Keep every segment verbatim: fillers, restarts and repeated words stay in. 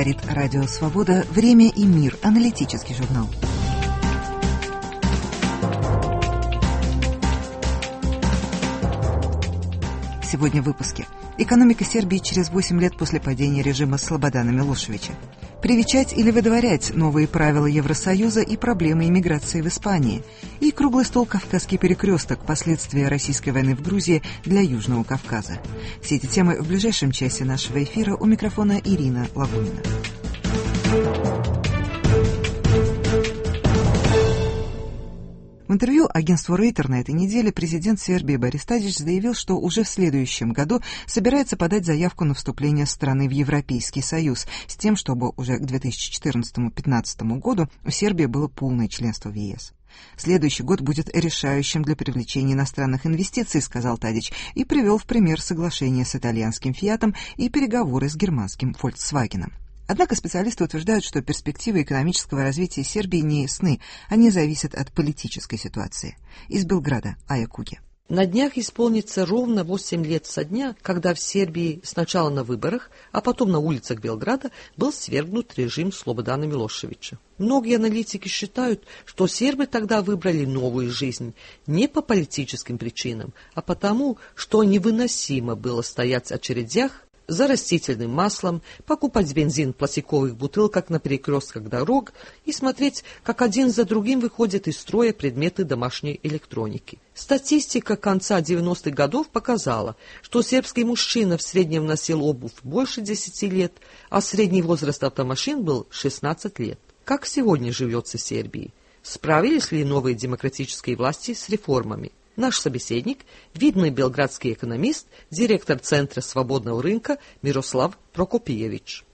Говорит Радио Свобода. Время и мир. Аналитический журнал. Сегодня в выпуске. Экономика Сербии через восемь лет после падения режима Слободана Милошевича. Привечать или выдворять новые правила Евросоюза и проблемы иммиграции в Испании. И круглый стол «Кавказский перекресток. Последствия российской войны в Грузии для Южного Кавказа». Все эти темы в ближайшем часе нашего эфира. У микрофона Ирина Лагунина. В интервью агентству Рейтер на этой неделе президент Сербии Борис Тадич заявил, что уже в следующем году собирается подать заявку на вступление страны в Европейский Союз с тем, чтобы уже к две тысячи четырнадцатому — две тысячи пятнадцатому году у Сербии было полное членство в ЕС. Следующий год будет решающим для привлечения иностранных инвестиций, сказал Тадич, и привел в пример соглашение с итальянским «Фиатом» и переговоры с германским «Фольксвагеном». Однако специалисты утверждают, что перспективы экономического развития Сербии не ясны, они зависят от политической ситуации. Из Белграда Ая Куги. На днях исполнится ровно восемь лет со дня, когда в Сербии сначала на выборах, а потом на улицах Белграда был свергнут режим Слободана Милошевича. Многие аналитики считают, что сербы тогда выбрали новую жизнь не по политическим причинам, а потому, что невыносимо было стоять в очередях за растительным маслом, покупать бензин в пластиковых бутылках на перекрестках дорог и смотреть, как один за другим выходят из строя предметы домашней электроники. Статистика конца девяностых годов показала, что сербский мужчина в среднем носил обувь больше десяти лет, а средний возраст автомашин был шестнадцать лет. Как сегодня живется в Сербии? Справились ли новые демократические власти с реформами? Наш собеседник – видный белградский экономист, директор Центра свободного рынка Мирослав Прокопиевич.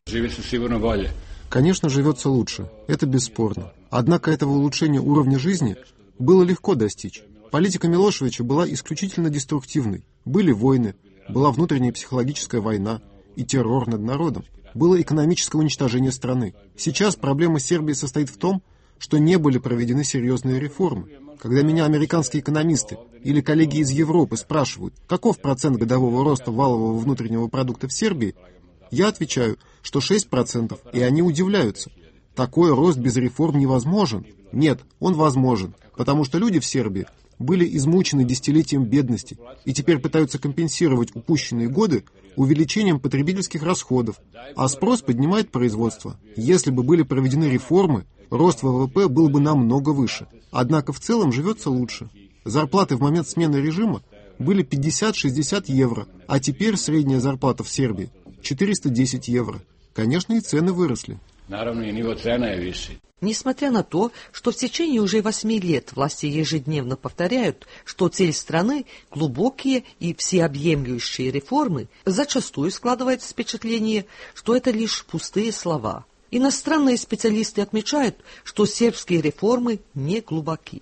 Конечно, живется лучше, это бесспорно. Однако этого улучшения уровня жизни было легко достичь. Политика Милошевича была исключительно деструктивной. Были войны, была внутренняя психологическая война и террор над народом. Было экономическое уничтожение страны. Сейчас проблема Сербии состоит в том, что не были проведены серьезные реформы. Когда меня американские экономисты или коллеги из Европы спрашивают, каков процент годового роста валового внутреннего продукта в Сербии, я отвечаю, что шесть процентов, и они удивляются. Такой рост без реформ невозможен. Нет, он возможен, потому что люди в Сербии были измучены десятилетием бедности и теперь пытаются компенсировать упущенные годы увеличением потребительских расходов, а спрос поднимает производство. Если бы были проведены реформы, рост ВВП был бы намного выше. Однако в целом живется лучше. Зарплаты в момент смены режима были пятьдесят-шестьдесят евро, а теперь средняя зарплата в Сербии четыреста десять евро. Конечно, и цены выросли. Несмотря на то, что в течение уже восьми лет власти ежедневно повторяют, что цель страны – глубокие и всеобъемлющие реформы, зачастую складывается впечатление, что это лишь пустые слова. Иностранные специалисты отмечают, что сербские реформы не глубоки.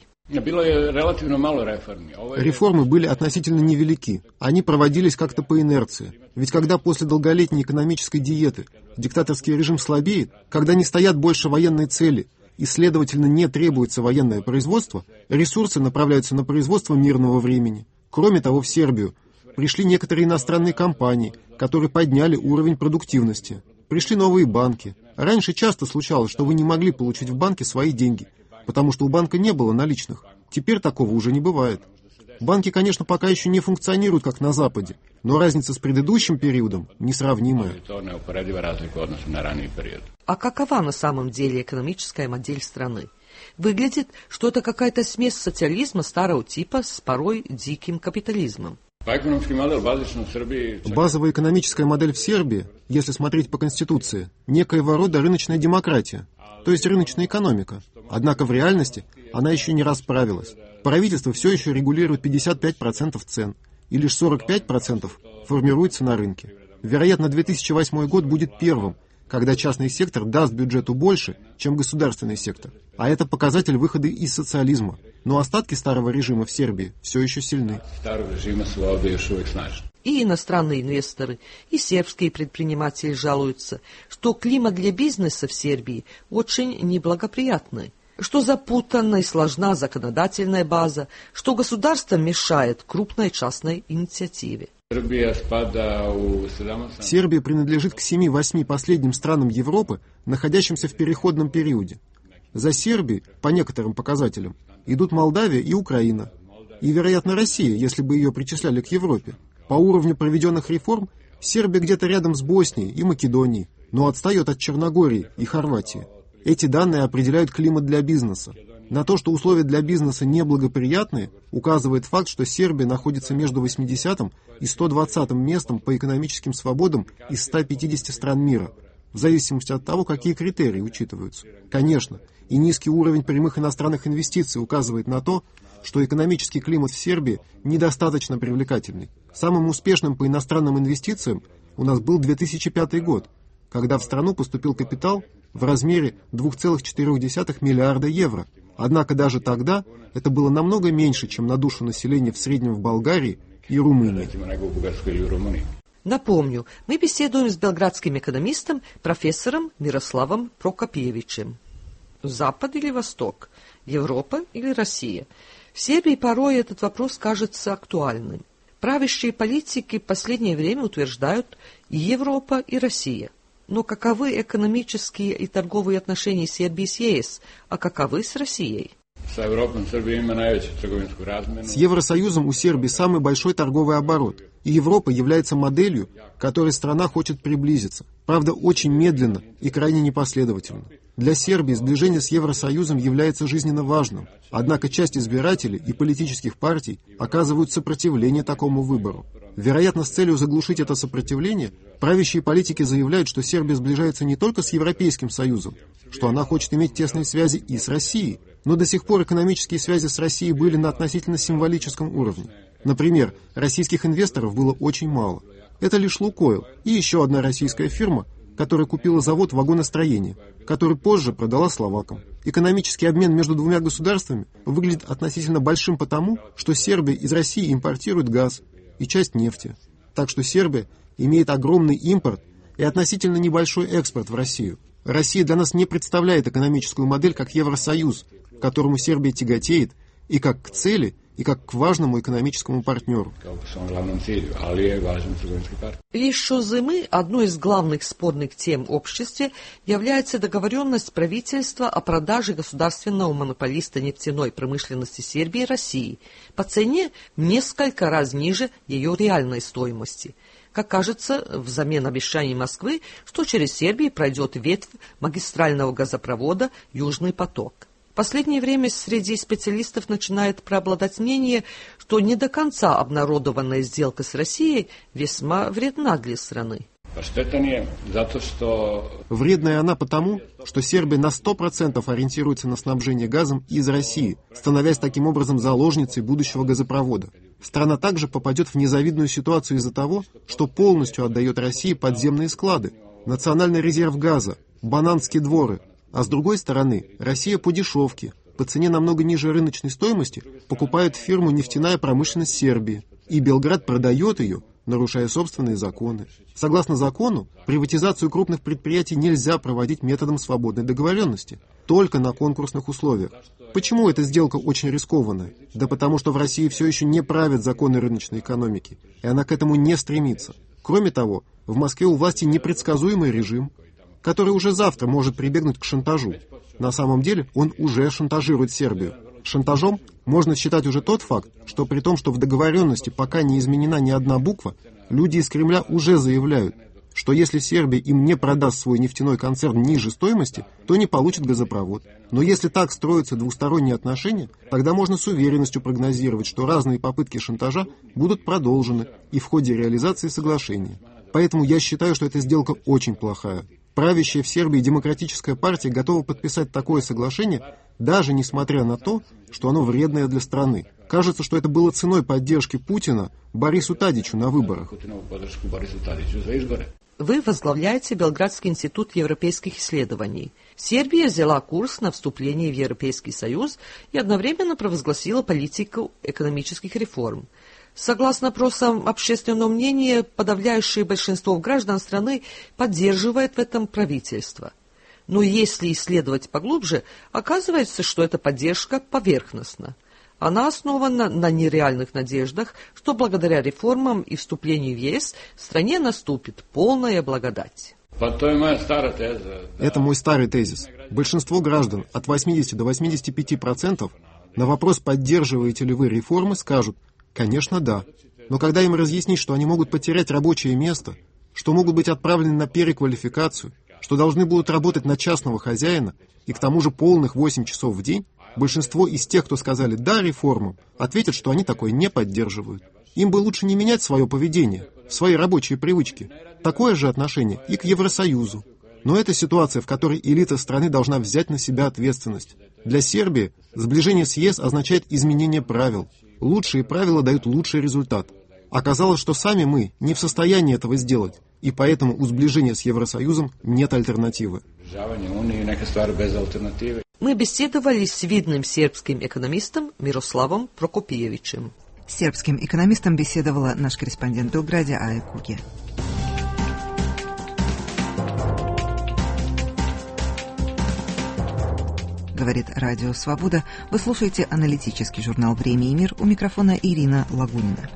Реформы были относительно невелики. Они проводились как-то по инерции. Ведь когда после долголетней экономической диеты диктаторский режим слабеет, когда не стоят больше военные цели и, следовательно, не требуется военное производство, ресурсы направляются на производство мирного времени. Кроме того, в Сербию пришли некоторые иностранные компании, которые подняли уровень продуктивности. Пришли новые банки. Раньше часто случалось, что вы не могли получить в банке свои деньги, потому что у банка не было наличных. Теперь такого уже не бывает. Банки, конечно, пока еще не функционируют, как на Западе, но разница с предыдущим периодом несравнимая. А какова на самом деле экономическая модель страны? Выглядит, что это какая-то смесь социализма старого типа с порой диким капитализмом. Базовая экономическая модель в Сербии, если смотреть по Конституции, некоего рода рыночная демократия, то есть рыночная экономика. Однако в реальности она еще не расправилась. Правительство все еще регулирует пятьдесят пять процентов цен, и лишь сорок пять процентов формируется на рынке. Вероятно, две тысячи восьмой год будет первым, когда частный сектор даст бюджету больше, чем государственный сектор. А это показатель выхода из социализма. Но остатки старого режима в Сербии все еще сильны. И иностранные инвесторы, и сербские предприниматели жалуются, что климат для бизнеса в Сербии очень неблагоприятный, что запутанна и сложна законодательная база, что государство мешает крупной частной инициативе. Сербия принадлежит к семи-восьми последним странам Европы, находящимся в переходном периоде. За Сербией, по некоторым показателям, идут Молдавия и Украина. И, вероятно, Россия, если бы ее причисляли к Европе. По уровню проведенных реформ Сербия где-то рядом с Боснией и Македонией, но отстает от Черногории и Хорватии. Эти данные определяют климат для бизнеса. На то, что условия для бизнеса неблагоприятные, указывает факт, что Сербия находится между восьмидесятым и сто двадцатым местом по экономическим свободам из ста пятидесяти стран мира, в зависимости от того, какие критерии учитываются. Конечно, и низкий уровень прямых иностранных инвестиций указывает на то, что экономический климат в Сербии недостаточно привлекательный. Самым успешным по иностранным инвестициям у нас был две тысячи пятый год, когда в страну поступил капитал в размере двух целых четырёх десятых миллиарда евро. Однако даже тогда это было намного меньше, чем на душу населения в среднем в Болгарии и Румынии. Напомню, мы беседуем с белградским экономистом, профессором Мирославом Прокопьевичем. Запад или Восток? Европа или Россия? В Сербии порой этот вопрос кажется актуальным. Правящие политики в последнее время утверждают и Европа, и Россия. Но каковы экономические и торговые отношения Сербии с ЕС, а каковы с Россией? С Евросоюзом у Сербии самый большой торговый оборот, и Европа является моделью, к которой страна хочет приблизиться. Правда, очень медленно и крайне непоследовательно. Для Сербии сближение с Евросоюзом является жизненно важным, однако часть избирателей и политических партий оказывают сопротивление такому выбору. Вероятно, с целью заглушить это сопротивление, правящие политики заявляют, что Сербия сближается не только с Европейским Союзом, что она хочет иметь тесные связи и с Россией, но до сих пор экономические связи с Россией были на относительно символическом уровне. Например, российских инвесторов было очень мало. Это лишь «Лукойл» и еще одна российская фирма, которая купила завод вагоностроения, который позже продала словакам. Экономический обмен между двумя государствами выглядит относительно большим потому, что Сербия из России импортирует газ и часть нефти. Так что Сербия имеет огромный импорт и относительно небольшой экспорт в Россию. Россия для нас не представляет экономическую модель как Евросоюз, к которому Сербия тяготеет, и как к цели, и как к важному экономическому партнеру. Еще зимы одной из главных спорных тем в обществе является договоренность правительства о продаже государственного монополиста нефтяной промышленности Сербии России по цене в несколько раз ниже ее реальной стоимости. Как кажется, взамен обещаний Москвы, что через Сербию пройдет ветвь магистрального газопровода «Южный поток». В последнее время среди специалистов начинает преобладать мнение, что не до конца обнародованная сделка с Россией весьма вредна для страны. Вредная она потому, что Сербия на сто процентов ориентируется на снабжение газом из России, становясь таким образом заложницей будущего газопровода. Страна также попадет в незавидную ситуацию из-за того, что полностью отдает России подземные склады, национальный резерв газа, бананские дворы. А с другой стороны, Россия по дешевке, по цене намного ниже рыночной стоимости, покупает фирму «Нефтяная промышленность Сербии», и Белград продает ее, нарушая собственные законы. Согласно закону, приватизацию крупных предприятий нельзя проводить методом свободной договоренности, только на конкурсных условиях. Почему эта сделка очень рискованная? Да потому что в России все еще не правят законы рыночной экономики, и она к этому не стремится. Кроме того, в Москве у власти непредсказуемый режим, который уже завтра может прибегнуть к шантажу. На самом деле он уже шантажирует Сербию. Шантажом можно считать уже тот факт, что при том, что в договоренности пока не изменена ни одна буква, люди из Кремля уже заявляют, что если Сербия им не продаст свой нефтяной концерн ниже стоимости, то не получит газопровод. Но если так строятся двусторонние отношения, тогда можно с уверенностью прогнозировать, что разные попытки шантажа будут продолжены и в ходе реализации соглашения. Поэтому я считаю, что эта сделка очень плохая. Правящая в Сербии демократическая партия готова подписать такое соглашение, даже несмотря на то, что оно вредное для страны. Кажется, что это было ценой поддержки Путина Борису Тадичу на выборах. Вы возглавляете Белградский институт европейских исследований. Сербия взяла курс на вступление в Европейский Союз и одновременно провозгласила политику экономических реформ. Согласно опросам общественного мнения, подавляющее большинство граждан страны поддерживает в этом правительство. Но если исследовать поглубже, оказывается, что эта поддержка поверхностна. Она основана на нереальных надеждах, что благодаря реформам и вступлению в ЕС в стране наступит полная благодать. Это мой старый тезис. Большинство граждан, от восьмидесяти до восьмидесяти пяти процентов, на вопрос, поддерживаете ли вы реформы, скажут: конечно, да. Но когда им разъяснить, что они могут потерять рабочее место, что могут быть отправлены на переквалификацию, что должны будут работать на частного хозяина, и к тому же полных восемь часов в день, большинство из тех, кто сказали «да» реформам, ответят, что они такое не поддерживают. Им бы лучше не менять свое поведение, свои рабочие привычки. Такое же отношение и к Евросоюзу. Но это ситуация, в которой элита страны должна взять на себя ответственность. Для Сербии сближение с ЕС означает изменение правил. Лучшие правила дают лучший результат. Оказалось, что сами мы не в состоянии этого сделать, и поэтому у сближения с Евросоюзом нет альтернативы. Мы беседовали с видным сербским экономистом Мирославом Прокопиевичем. С сербским экономистом беседовала наш корреспондент в Белграде Ая Куге. Говорит Радио Свобода. Вы слушаете аналитический журнал «Время и мир». У микрофона Ирина Лагунина.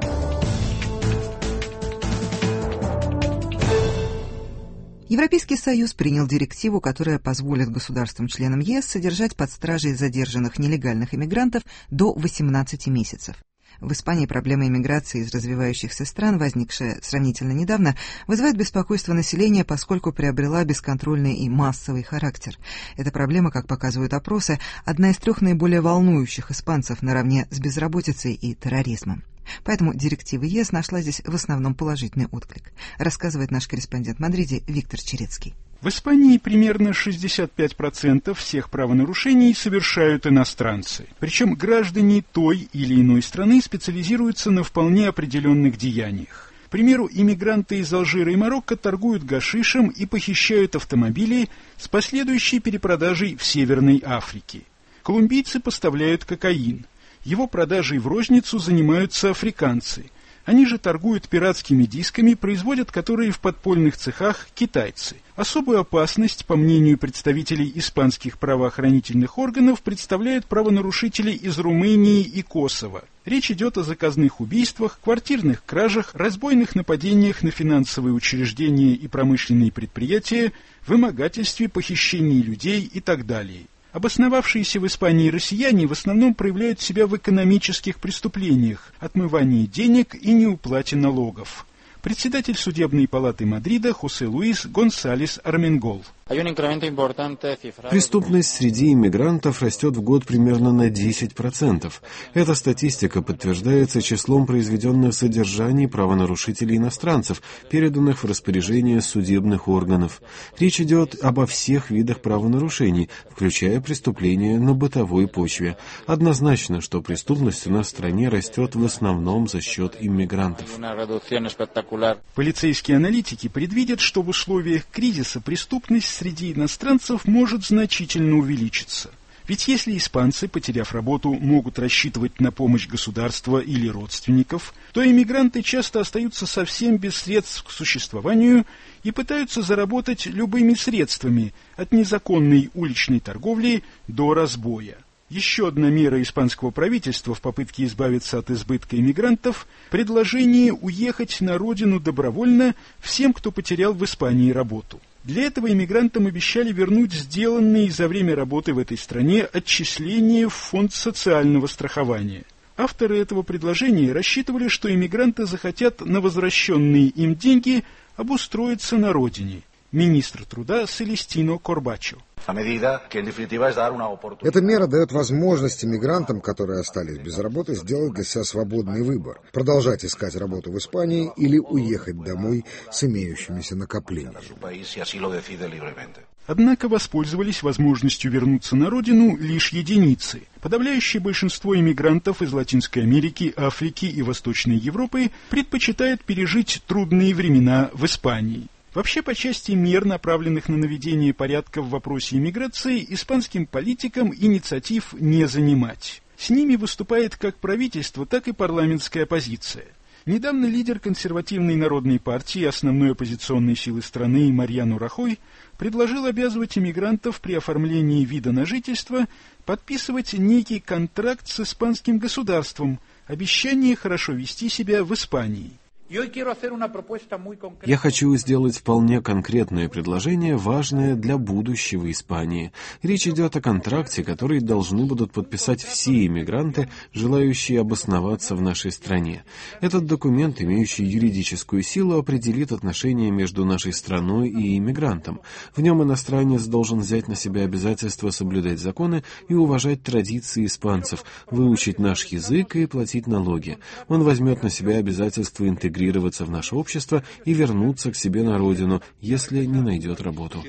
Европейский Союз принял директиву, которая позволит государствам-членам ЕС содержать под стражей задержанных нелегальных иммигрантов до восемнадцати месяцев. В Испании проблема иммиграции из развивающихся стран, возникшая сравнительно недавно, вызывает беспокойство населения, поскольку приобрела бесконтрольный и массовый характер. Эта проблема, как показывают опросы, одна из трех наиболее волнующих испанцев наравне с безработицей и терроризмом. Поэтому директива ЕС нашла здесь в основном положительный отклик, рассказывает наш корреспондент в Мадриде Виктор Черецкий. В Испании примерно шестьдесят пять процентов всех правонарушений совершают иностранцы. Причем граждане той или иной страны специализируются на вполне определенных деяниях. К примеру, иммигранты из Алжира и Марокко торгуют гашишем и похищают автомобили с последующей перепродажей в Северной Африке. Колумбийцы поставляют кокаин. Его продажей в розницу занимаются африканцы. Они же торгуют пиратскими дисками, производят которые в подпольных цехах китайцы. Особую опасность, по мнению представителей испанских правоохранительных органов, представляют правонарушители из Румынии и Косово. Речь идет о заказных убийствах, квартирных кражах, разбойных нападениях на финансовые учреждения и промышленные предприятия, вымогательстве, похищении людей и так далее. Обосновавшиеся в Испании россияне в основном проявляют себя в экономических преступлениях, отмывании денег и неуплате налогов. Председатель судебной палаты Мадрида Хосе Луис Гонсалес Арменгол. Преступность среди иммигрантов растет в год примерно на десять процентов. Эта статистика подтверждается числом произведенных задержаний правонарушителей иностранцев, переданных в распоряжение судебных органов. Речь идет обо всех видах правонарушений, включая преступления на бытовой почве. Однозначно, что преступность у нас в стране растет в основном за счет иммигрантов. Полицейские аналитики предвидят, что в условиях кризиса преступность среди иностранцев может значительно увеличиться. Ведь если испанцы, потеряв работу, могут рассчитывать на помощь государства или родственников, то иммигранты часто остаются совсем без средств к существованию и пытаются заработать любыми средствами, от незаконной уличной торговли до разбоя. Еще одна мера испанского правительства в попытке избавиться от избытка иммигрантов – предложение уехать на родину добровольно всем, кто потерял в Испании работу. Для этого иммигрантам обещали вернуть сделанные за время работы в этой стране отчисления в фонд социального страхования. Авторы этого предложения рассчитывали, что иммигранты захотят на возвращенные им деньги обустроиться на родине. Министр труда Селестино Корбачо. Эта мера дает возможность иммигрантам, которые остались без работы, сделать для себя свободный выбор – продолжать искать работу в Испании или уехать домой с имеющимися накоплениями. Однако воспользовались возможностью вернуться на родину лишь единицы. Подавляющее большинство иммигрантов из Латинской Америки, Африки и Восточной Европы предпочитает пережить трудные времена в Испании. Вообще, по части мер, направленных на наведение порядка в вопросе иммиграции, испанским политикам инициатив не занимать. С ними выступает как правительство, так и парламентская оппозиция. Недавно лидер консервативной народной партии, основной оппозиционной силы страны Марьяну Рахой, предложил обязывать иммигрантов при оформлении вида на жительство подписывать некий контракт с испанским государством, обещание хорошо вести себя в Испании. Я хочу сделать вполне конкретное предложение, важное для будущего Испании. Речь идет о контракте, который должны будут подписать все иммигранты, желающие обосноваться в нашей стране. Этот документ, имеющий юридическую силу, определит отношения между нашей страной и иммигрантом. В нем иностранец должен взять на себя обязательство соблюдать законы и уважать традиции испанцев, выучить наш язык и платить налоги. Он возьмет на себя обязательство интегрироваться в наше общество и вернуться к себе на родину, если не найдет работу.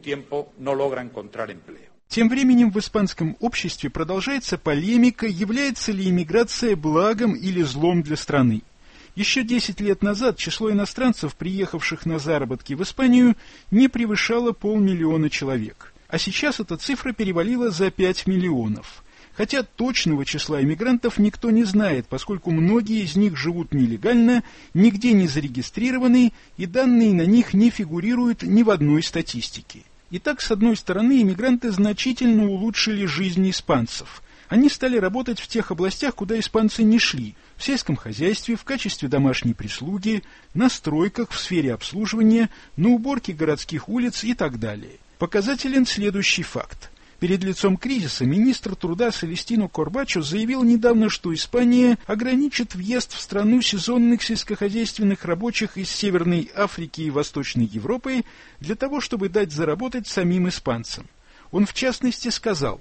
Тем временем в испанском обществе продолжается полемика, является ли иммиграция благом или злом для страны. Еще десять лет назад число иностранцев, приехавших на заработки в Испанию, не превышало полмиллиона человек, а сейчас эта цифра перевалила за пять миллионов. Хотя точного числа иммигрантов никто не знает, поскольку многие из них живут нелегально, нигде не зарегистрированы, и данные на них не фигурируют ни в одной статистике. Итак, с одной стороны, иммигранты значительно улучшили жизнь испанцев. Они стали работать в тех областях, куда испанцы не шли, в сельском хозяйстве, в качестве домашней прислуги, на стройках, в сфере обслуживания, на уборке городских улиц и так далее. Показателен следующий факт. Перед лицом кризиса министр труда Селестино Корбачо заявил недавно, что Испания ограничит въезд в страну сезонных сельскохозяйственных рабочих из Северной Африки и Восточной Европы для того, чтобы дать заработать самим испанцам. Он в частности сказал: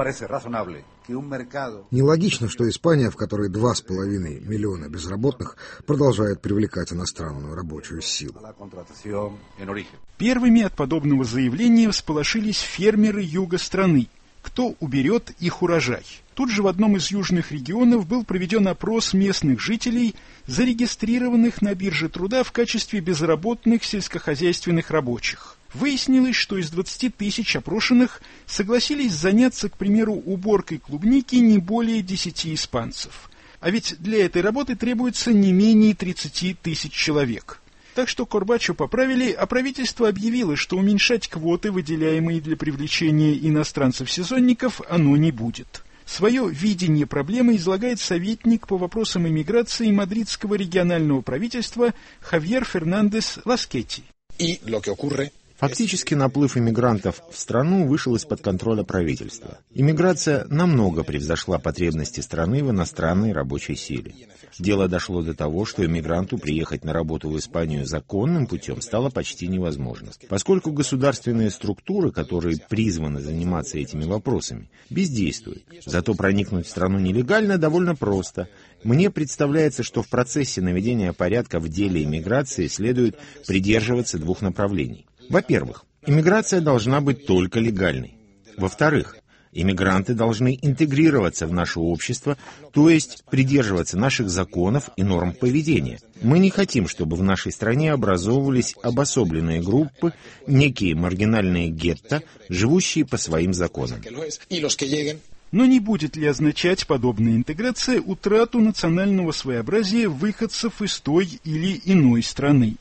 нелогично, что Испания, в которой два с половиной миллиона безработных, продолжает привлекать иностранную рабочую силу. Первыми от подобного заявления всполошились фермеры юга страны. Кто уберет их урожай? Тут же в одном из южных регионов был проведен опрос местных жителей, зарегистрированных на бирже труда в качестве безработных сельскохозяйственных рабочих. Выяснилось, что из двадцати тысяч опрошенных согласились заняться, к примеру, уборкой клубники не более десяти испанцев. А ведь для этой работы требуется не менее тридцати тысяч человек. Так что Корбачо поправили, а правительство объявило, что уменьшать квоты, выделяемые для привлечения иностранцев-сезонников, оно не будет. Свое видение проблемы излагает советник по вопросам иммиграции мадридского регионального правительства Хавьер Фернандес Ласкетти. Фактически наплыв иммигрантов в страну вышел из-под контроля правительства. Иммиграция намного превзошла потребности страны в иностранной рабочей силе. Дело дошло до того, что иммигранту приехать на работу в Испанию законным путем стало почти невозможно, поскольку государственные структуры, которые призваны заниматься этими вопросами, бездействуют. Зато проникнуть в страну нелегально довольно просто. Мне представляется, что в процессе наведения порядка в деле иммиграции следует придерживаться двух направлений. Во-первых, иммиграция должна быть только легальной. Во-вторых, иммигранты должны интегрироваться в наше общество, то есть придерживаться наших законов и норм поведения. Мы не хотим, чтобы в нашей стране образовывались обособленные группы, некие маргинальные гетто, живущие по своим законам. Но не будет ли означать подобная интеграция утрату национального своеобразия выходцев из той или иной страны?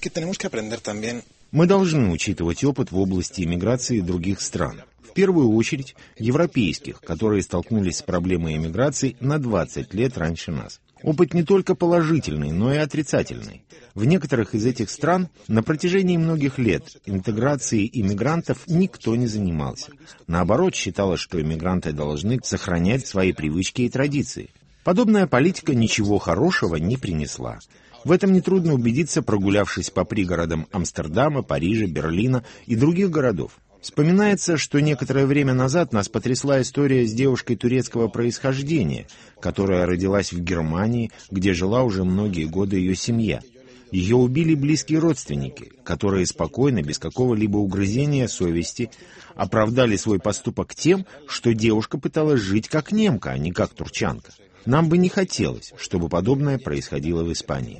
Мы должны учитывать опыт в области иммиграции других стран. В первую очередь, европейских, которые столкнулись с проблемой иммиграции на двадцать лет раньше нас. Опыт не только положительный, но и отрицательный. В некоторых из этих стран на протяжении многих лет интеграцией иммигрантов никто не занимался. Наоборот, считалось, что иммигранты должны сохранять свои привычки и традиции. Подобная политика ничего хорошего не принесла. В этом нетрудно убедиться, прогулявшись по пригородам Амстердама, Парижа, Берлина и других городов. Вспоминается, что некоторое время назад нас потрясла история с девушкой турецкого происхождения, которая родилась в Германии, где жила уже многие годы ее семья. Ее убили близкие родственники, которые спокойно, без какого-либо угрызения совести, оправдали свой поступок тем, что девушка пыталась жить как немка, а не как турчанка. Нам бы не хотелось, чтобы подобное происходило в Испании.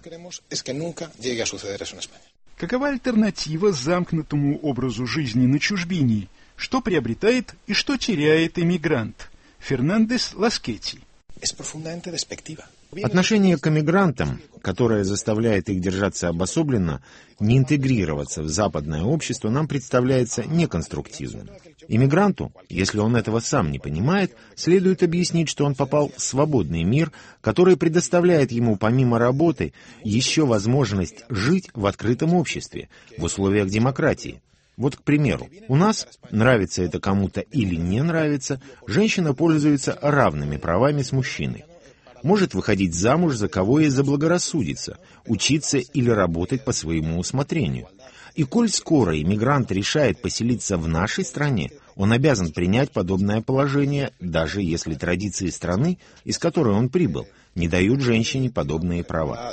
Какова альтернатива замкнутому образу жизни на чужбине? Что приобретает и что теряет иммигрант? Фернандес Ласкетти. Отношение к эмигрантам, которое заставляет их держаться обособленно, не интегрироваться в западное общество, нам представляется неконструктивным. Иммигранту, если он этого сам не понимает, следует объяснить, что он попал в свободный мир, который предоставляет ему помимо работы еще возможность жить в открытом обществе, в условиях демократии. Вот, к примеру, у нас, нравится это кому-то или не нравится, женщина пользуется равными правами с мужчиной. Может выходить замуж за кого ей заблагорассудится, учиться или работать по своему усмотрению. И коль скоро иммигрант решает поселиться в нашей стране, он обязан принять подобное положение, даже если традиции страны, из которой он прибыл, не дают женщине подобные права.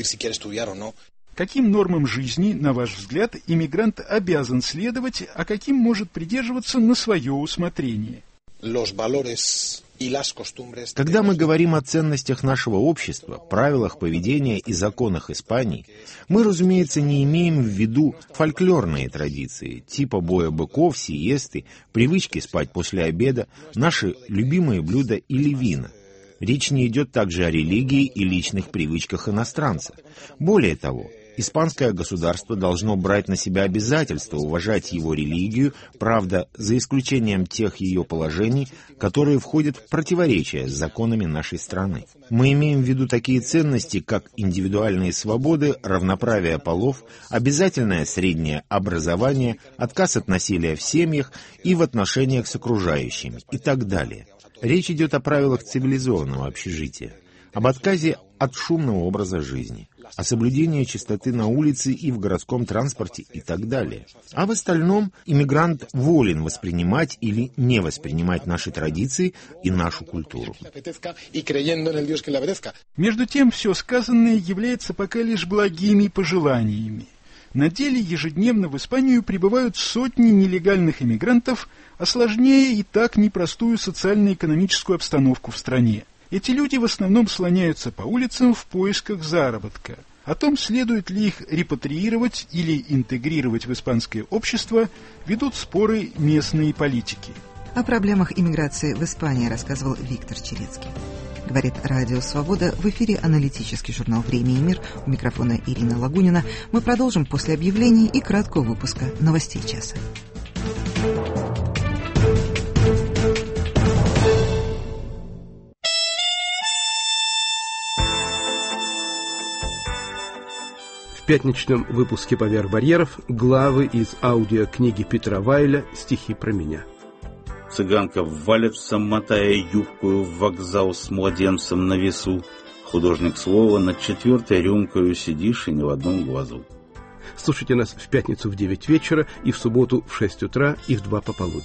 Каким нормам жизни, на ваш взгляд, иммигрант обязан следовать, а каким может придерживаться на свое усмотрение? Когда мы говорим о ценностях нашего общества, правилах поведения и законах Испании, мы, разумеется, не имеем в виду фольклорные традиции, типа боя быков, сиесты, привычки спать после обеда, наши любимые блюда или вина. Речь не идет также о религии и личных привычках иностранца. Более того, испанское государство должно брать на себя обязательство уважать его религию, правда, за исключением тех ее положений, которые входят в противоречие с законами нашей страны. Мы имеем в виду такие ценности, как индивидуальные свободы, равноправие полов, обязательное среднее образование, отказ от насилия в семьях и в отношениях с окружающими и так далее. Речь идет о правилах цивилизованного общежития, об отказе от шумного образа жизни, о соблюдении чистоты на улице и в городском транспорте и так далее. А в остальном иммигрант волен воспринимать или не воспринимать наши традиции и нашу культуру. Между тем, все сказанное является пока лишь благими пожеланиями. На деле ежедневно в Испанию прибывают сотни нелегальных иммигрантов, осложняя и так непростую социально-экономическую обстановку в стране. Эти люди в основном слоняются по улицам в поисках заработка. О том, следует ли их репатриировать или интегрировать в испанское общество, ведут споры местные политики. О проблемах иммиграции в Испании рассказывал Виктор Черецкий. Говорит Радио Свобода, в эфире аналитический журнал «Время и мир». У микрофона Ирина Лагунина. Мы продолжим после объявлений и краткого выпуска новостей часа. В пятничном выпуске «Поверх барьеров» главы из аудиокниги Петра Вайля «Стихи про меня». Цыганка валится, мотая юбкую, в вокзал с младенцем на весу. Художник слова, над четвертой рюмкою сидишь и ни в одном глазу. Слушайте нас в пятницу в девять вечера и в субботу в шесть утра и в два пополудни.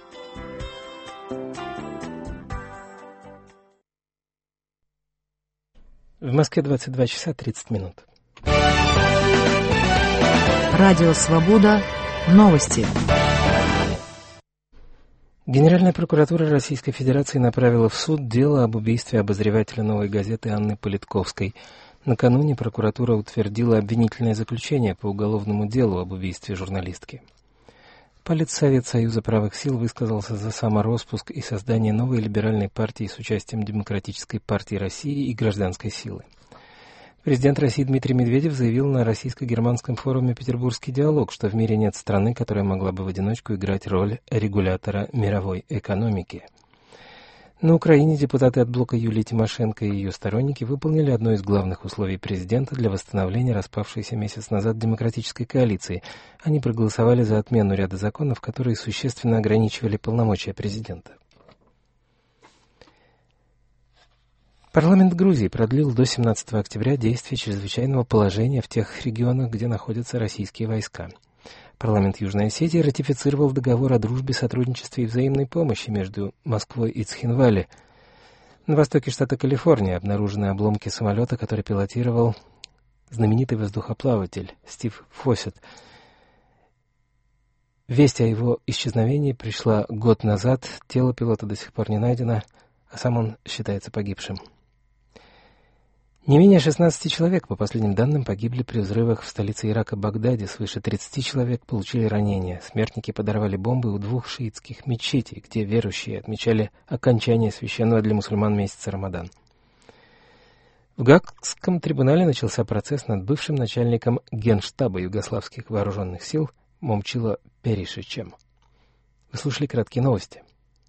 В Москве двадцать два часа тридцать минут. Радио «Свобода». Новости. Генеральная прокуратура Российской Федерации направила в суд дело об убийстве обозревателя «Новой газеты» Анны Политковской. Накануне прокуратура утвердила обвинительное заключение по уголовному делу об убийстве журналистки. Политсовет Союза правых сил высказался за самороспуск и создание новой либеральной партии с участием Демократической партии России и Гражданской силы. Президент России Дмитрий Медведев заявил на российско-германском форуме «Петербургский диалог», что в мире нет страны, которая могла бы в одиночку играть роль регулятора мировой экономики. На Украине депутаты от блока Юлии Тимошенко и ее сторонники выполнили одно из главных условий президента для восстановления распавшейся месяц назад демократической коалиции. Они проголосовали за отмену ряда законов, которые существенно ограничивали полномочия президента. Парламент Грузии продлил до семнадцатого октября действие чрезвычайного положения в тех регионах, где находятся российские войска. Парламент Южной Осетии ратифицировал договор о дружбе, сотрудничестве и взаимной помощи между Москвой и Цхинвали. На востоке штата Калифорния обнаружены обломки самолета, который пилотировал знаменитый воздухоплаватель Стив Фоссет. Весть о его исчезновении пришла год назад, тело пилота до сих пор не найдено, а сам он считается погибшим. Не менее шестнадцати человек, по последним данным, погибли при взрывах в столице Ирака Багдаде. Свыше тридцати человек получили ранения. Смертники подорвали бомбы у двух шиитских мечетей, где верующие отмечали окончание священного для мусульман месяца Рамадан. В Гаагском трибунале начался процесс над бывшим начальником Генштаба югославских вооруженных сил Момчило Перишичем. Вы слушали краткие новости.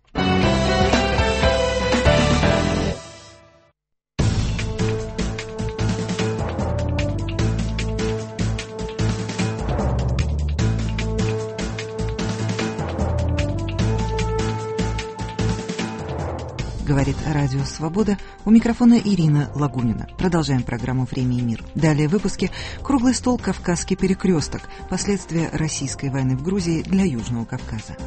Говорит Радио Свобода. У микрофона Ирина Лагунина. Продолжаем программу «Время и мир». Далее в выпуске «Круглый стол. Кавказский перекресток. Последствия российской войны в Грузии для Южного Кавказа».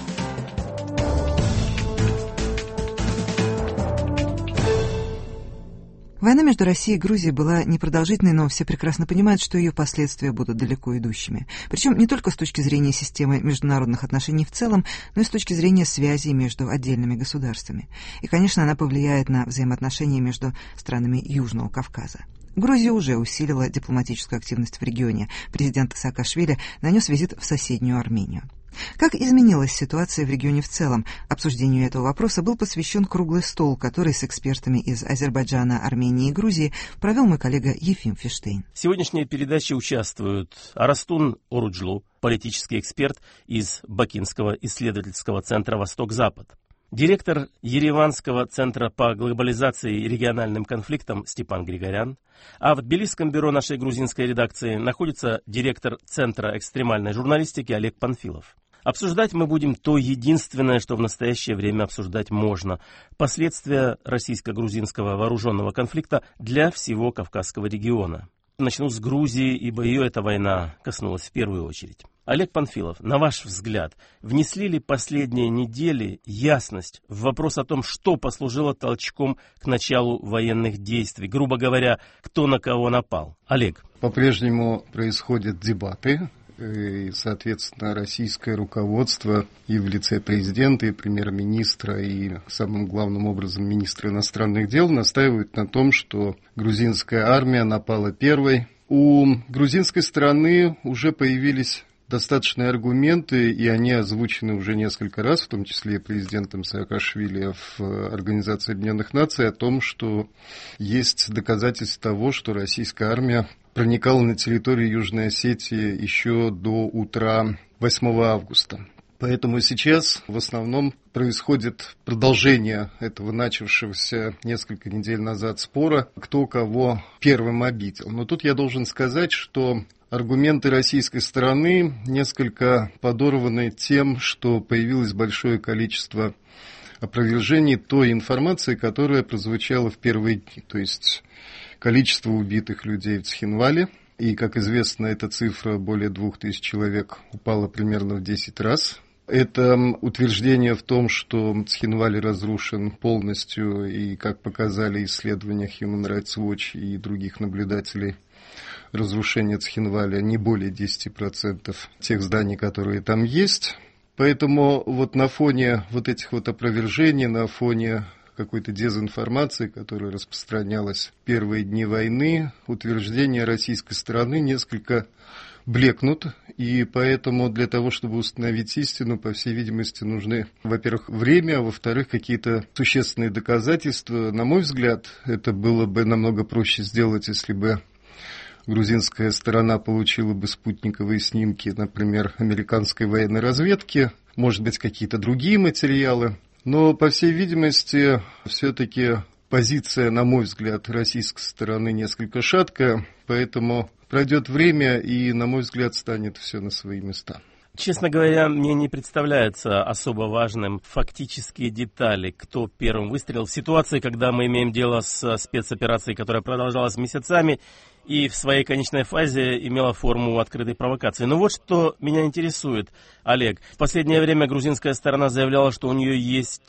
Война между Россией и Грузией была непродолжительной, но все прекрасно понимают, что ее последствия будут далеко идущими. Причем не только с точки зрения системы международных отношений в целом, но и с точки зрения связей между отдельными государствами. И, конечно, она повлияет на взаимоотношения между странами Южного Кавказа. Грузия уже усилила дипломатическую активность в регионе. Президент Саакашвили нанес визит в соседнюю Армению. Как изменилась ситуация в регионе в целом? Обсуждению этого вопроса был посвящен круглый стол, который с экспертами из Азербайджана, Армении и Грузии провел мой коллега Ефим Фиштейн. В сегодняшней передаче участвуют Арастун Оруджлу, политический эксперт из Бакинского исследовательского центра «Восток-Запад», директор Ереванского центра по глобализации и региональным конфликтам Степан Григорян, а в Тбилисском бюро нашей грузинской редакции находится директор Центра экстремальной журналистики Олег Панфилов. Обсуждать мы будем то единственное, что в настоящее время обсуждать можно – последствия российско-грузинского вооруженного конфликта для всего Кавказского региона. Начну с Грузии, ибо ее эта война коснулась в первую очередь. Олег Панфилов, на ваш взгляд, внесли ли последние недели ясность в вопрос о том, что послужило толчком к началу военных действий? Грубо говоря, кто на кого напал? Олег. По-прежнему происходят дебаты. И, соответственно, российское руководство и в лице президента, и премьер-министра, и самым главным образом министра иностранных дел настаивают на том, что грузинская армия напала первой. У грузинской стороны уже появились достаточные аргументы, и они озвучены уже несколько раз, в том числе президентом Саакашвили в Организации Объединенных Наций, о том, что есть доказательства того, что российская армия проникала на территорию Южной Осетии еще до утра восьмого августа. Поэтому сейчас в основном происходит продолжение этого начавшегося несколько недель назад спора, кто кого первым обидел. Но тут я должен сказать, что аргументы российской стороны несколько подорваны тем, что появилось большое количество опровержений той информации, которая прозвучала в первые дни. То есть количество убитых людей в Цхинвале, и, как известно, эта цифра более двух тысяч человек упала примерно в десять раз. Это утверждение в том, что Цхинваль разрушен полностью, и, как показали исследования Human Rights Watch и других наблюдателей, разрушение Цхинваля не более десять процентов тех зданий, которые там есть. Поэтому вот на фоне вот этих вот опровержений, на фоне какой-то дезинформации, которая распространялась в первые дни войны, утверждения российской стороны несколько блекнут, и поэтому для того, чтобы установить истину, по всей видимости, нужны, во-первых, время, а во-вторых, какие-то существенные доказательства. На мой взгляд, это было бы намного проще сделать, если бы грузинская сторона получила бы спутниковые снимки, например, американской военной разведки, может быть, какие-то другие материалы. Но, по всей видимости, все-таки позиция, на мой взгляд, российской стороны несколько шаткая, поэтому пройдет время и, на мой взгляд, станет все на свои места. Честно говоря, мне не представляется особо важным фактические детали, кто первым выстрелил. В ситуации, когда мы имеем дело с спецоперацией, которая продолжалась месяцами и в своей конечной фазе имела форму открытой провокации. Но вот что меня интересует, Олег. В последнее время грузинская сторона заявляла, что у нее есть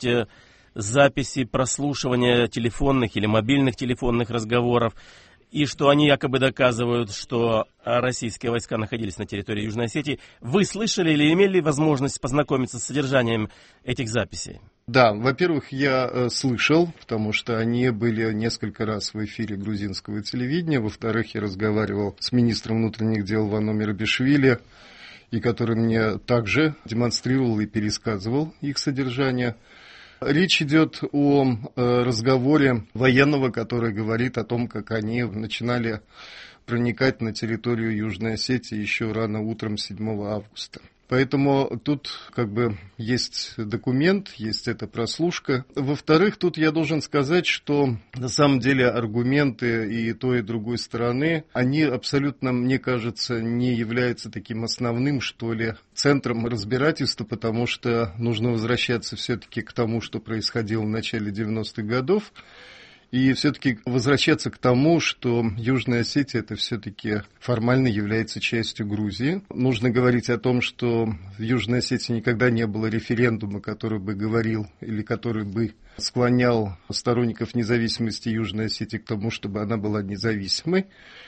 записи прослушивания телефонных или мобильных телефонных разговоров, и что они якобы доказывают, что российские войска находились на территории Южной Осетии. Вы слышали или имели возможность познакомиться с содержанием этих записей? Да, во-первых, я э, слышал, потому что они были несколько раз в эфире грузинского телевидения. Во-вторых, я разговаривал с министром внутренних дел Вано Мирабишвили, и который мне также демонстрировал и пересказывал их содержание. Речь идет о э, разговоре военного, который говорит о том, как они начинали проникать на территорию Южной Осетии еще рано утром седьмого августа. Поэтому тут как бы есть документ, есть эта прослушка. Во-вторых, тут я должен сказать, что на самом деле аргументы и той, и другой стороны, они абсолютно, мне кажется, не являются таким основным, что ли, центром разбирательства, потому что нужно возвращаться все-таки к тому, что происходило в начале девяностых годов. И все-таки возвращаться к тому, что Южная Осетия это все-таки формально является частью Грузии. Нужно говорить о том, что в Южной Осетии никогда не было референдума, который бы говорил или который бы склонял сторонников независимости Южной Осетии к тому, чтобы она была независимой.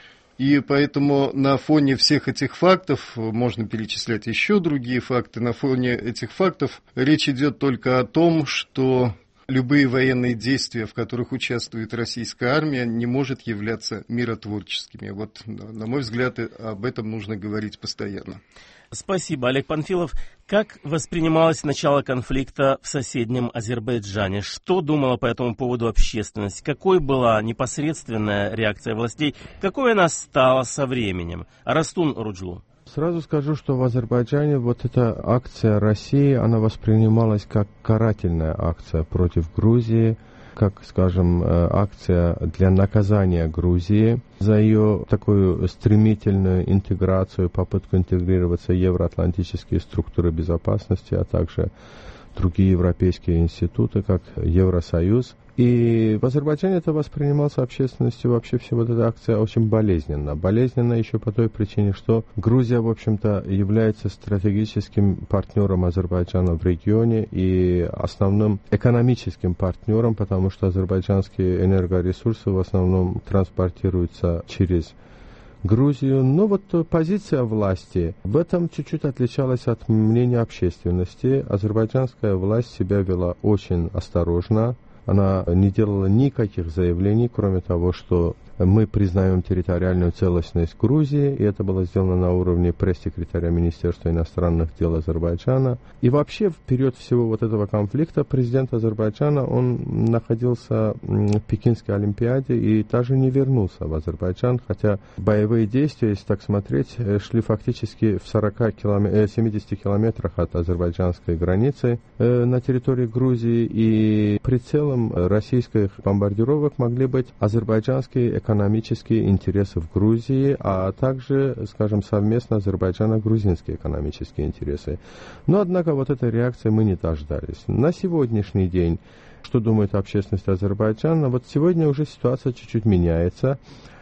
И поэтому на фоне всех этих фактов, можно перечислять еще другие факты, на фоне этих фактов речь идет только о том, что любые военные действия, в которых участвует российская армия, не может являться миротворческими. Вот, на мой взгляд, об этом нужно говорить постоянно. Спасибо, Олег Панфилов. Как воспринималось начало конфликта в соседнем Азербайджане? Что думала по этому поводу общественность? Какой была непосредственная реакция властей? Какой она стала со временем? Арастун Оруджлу. Сразу скажу, что в Азербайджане вот эта акция России, она воспринималась как карательная акция против Грузии, как, скажем, акция для наказания Грузии за ее такую стремительную интеграцию, попытку интегрироваться в евроатлантические структуры безопасности, а также другие европейские институты, как Евросоюз. И в Азербайджане это воспринималось общественностью, вообще вся вот эта акция очень болезненно. Болезненно еще по той причине, что Грузия, в общем-то, является стратегическим партнером Азербайджана в регионе и основным экономическим партнером, потому что азербайджанские энергоресурсы в основном транспортируются через Грузию. Но вот позиция власти в этом чуть-чуть отличалась от мнения общественности. Азербайджанская власть себя вела очень осторожно. Она не делала никаких заявлений, кроме того, что мы признаем территориальную целостность Грузии, и это было сделано на уровне пресс-секретаря Министерства иностранных дел Азербайджана. И вообще, в период всего вот этого конфликта президент Азербайджана, он находился в Пекинской Олимпиаде и даже не вернулся в Азербайджан, хотя боевые действия, если так смотреть, шли фактически в сорока километрах, семидесяти километрах от азербайджанской границы на территории Грузии, и прицелом российских бомбардировок могли быть азербайджанские экономические интересы в Грузии, а также, скажем, совместно азербайджано-грузинские экономические интересы. Но, однако, вот этой реакции мы не дождались. На сегодняшний день, что думает общественность Азербайджана, вот сегодня уже ситуация чуть-чуть меняется.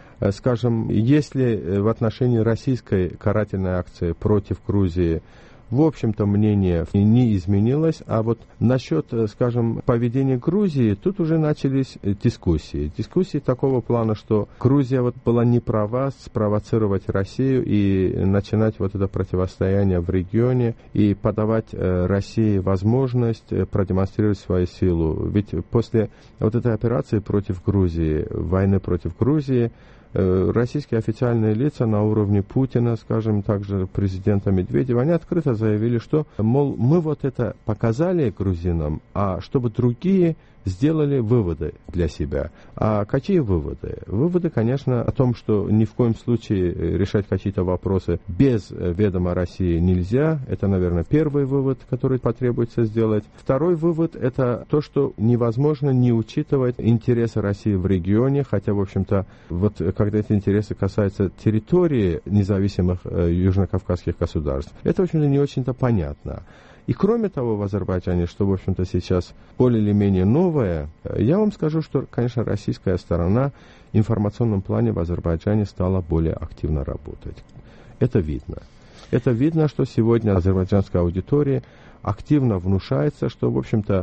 Скажем, если в отношении российской карательной акции против Грузии в общем-то, мнение не изменилось, а вот насчет, скажем, поведения Грузии, тут уже начались дискуссии. Дискуссии такого плана, что Грузия вот была не права спровоцировать Россию и начинать вот это противостояние в регионе и подавать России возможность продемонстрировать свою силу. Ведь после вот этой операции против Грузии, войны против Грузии, российские официальные лица на уровне Путина, скажем, также президента Медведева, они открыто заявили, что, мол, мы вот это показали грузинам, а чтобы другие сделали выводы для себя. А какие выводы? Выводы, конечно, о том, что ни в коем случае решать какие-то вопросы без ведома России нельзя. Это, наверное, первый вывод, который потребуется сделать. Второй вывод – это то, что невозможно не учитывать интересы России в регионе, хотя, в общем-то, вот когда эти интересы касаются территории независимых э, южнокавказских государств, это, в общем-то, не очень-то понятно. И кроме того, в Азербайджане, что, в общем-то, сейчас более или менее новое, я вам скажу, что, конечно, российская сторона в информационном плане в Азербайджане стала более активно работать. Это видно. Это видно, что сегодня азербайджанской аудитории активно внушается, что, в общем-то,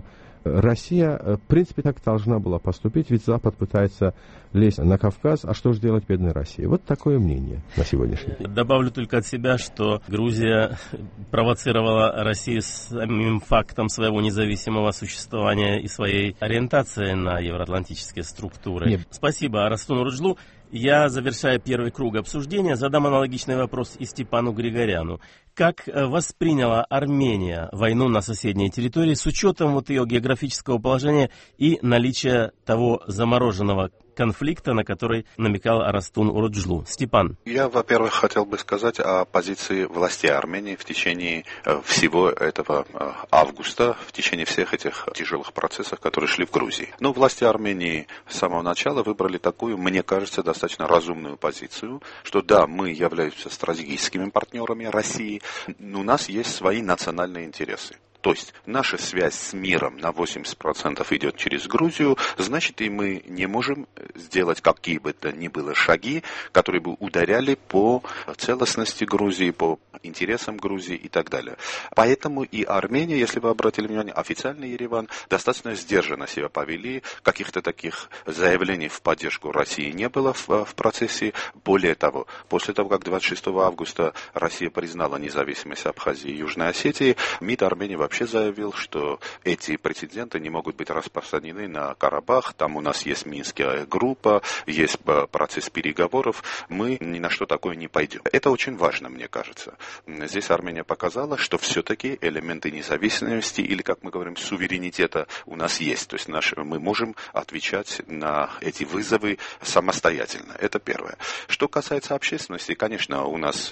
Россия, в принципе, так должна была поступить, ведь Запад пытается лезть на Кавказ, а что же делать бедной России? Вот такое мнение на сегодняшний день. Добавлю только от себя, что Грузия провоцировала Россию самим фактом своего независимого существования и своей ориентации на евроатлантические структуры. Нет. Спасибо Арастун Оруджлу. Я, завершая первый круг обсуждения, задам аналогичный вопрос и Степану Григоряну. Как восприняла Армения войну на соседней территории с учетом вот ее географического положения и наличия того замороженного конфликта, на который намекал Арастун Оруджлу? Степан. Я, во-первых, хотел бы сказать о позиции властей Армении в течение всего этого августа, в течение всех этих тяжелых процессов, которые шли в Грузии. Но власти Армении с самого начала выбрали такую, мне кажется, достаточно разумную позицию, что да, мы являемся стратегическими партнерами России, но у нас есть свои национальные интересы. То есть наша связь с миром на восемьдесят процентов идет через Грузию, значит, и мы не можем сделать какие бы то ни было шаги, которые бы ударяли по целостности Грузии, по интересам Грузии и так далее. Поэтому и Армения, если вы обратили внимание, официальный Ереван достаточно сдержанно себя повели, каких-то таких заявлений в поддержку России не было в, в процессе. Более того, после того, как двадцать шестого августа Россия признала независимость Абхазии и Южной Осетии, МИД Армении вообще заявил, что эти прецеденты не могут быть распространены на Карабах. Там у нас есть Минская группа, есть процесс переговоров. Мы ни на что такое не пойдем. Это очень важно, мне кажется. Здесь Армения показала, что все-таки элементы независимости или, как мы говорим, суверенитета у нас есть. То есть наш, мы можем отвечать на эти вызовы самостоятельно. Это первое. Что касается общественности, конечно, у нас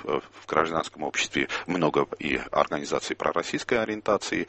в гражданском обществе много и организаций пророссийской ориентации,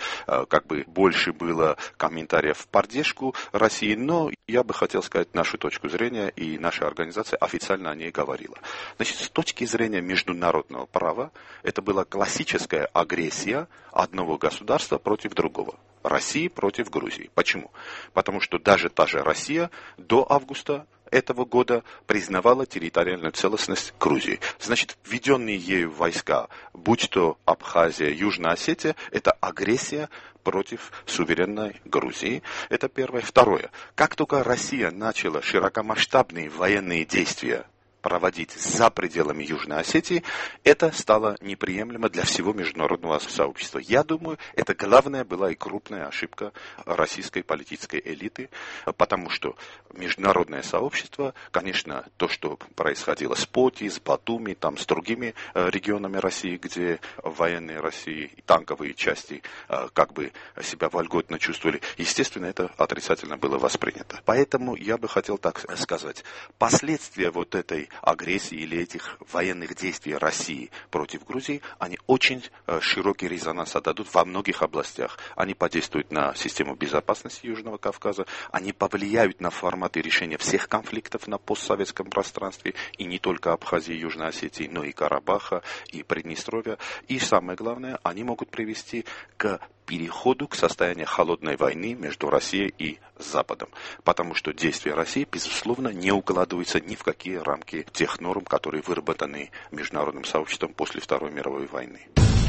как бы больше было комментариев в поддержку России, но я бы хотел сказать нашу точку зрения, и наша организация официально о ней говорила. Значит, с точки зрения международного права, это была классическая агрессия одного государства против другого. России против Грузии. Почему? Потому что даже та же Россия до августа этого года признавала территориальную целостность Грузии. Значит, введенные ею войска, будь то Абхазия, Южная Осетия, это агрессия против суверенной Грузии. Это первое. Второе. Как только Россия начала широкомасштабные военные действия проводить за пределами Южной Осетии, это стало неприемлемо для всего международного сообщества. Я думаю, это главная была и крупная ошибка российской политической элиты, потому что международное сообщество, конечно, то, что происходило с Поти, с Батуми, там, с другими регионами России, где военные России, танковые части как бы себя вольготно чувствовали, естественно, это отрицательно было воспринято. Поэтому я бы хотел так сказать, последствия вот этой агрессии или этих военных действий России против Грузии, они очень широкий резонанс отдадут во многих областях. Они подействуют на систему безопасности Южного Кавказа, они повлияют на форматы решения всех конфликтов на постсоветском пространстве, и не только Абхазии и Южной Осетии, но и Карабаха, и Приднестровья. И самое главное, они могут привести к переходу к состоянию холодной войны между Россией и Западом. Потому что действия России, безусловно, не укладываются ни в какие рамки тех норм, которые выработаны международным сообществом после Второй мировой войны.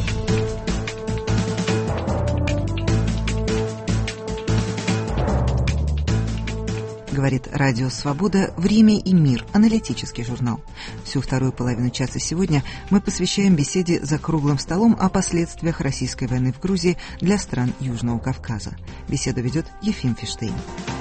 Говорит Радио Свобода «Время и мир», аналитический журнал. Всю вторую половину часа сегодня мы посвящаем беседе за круглым столом о последствиях российской войны в Грузии для стран Южного Кавказа. Беседу ведет Ефим Фиштейн.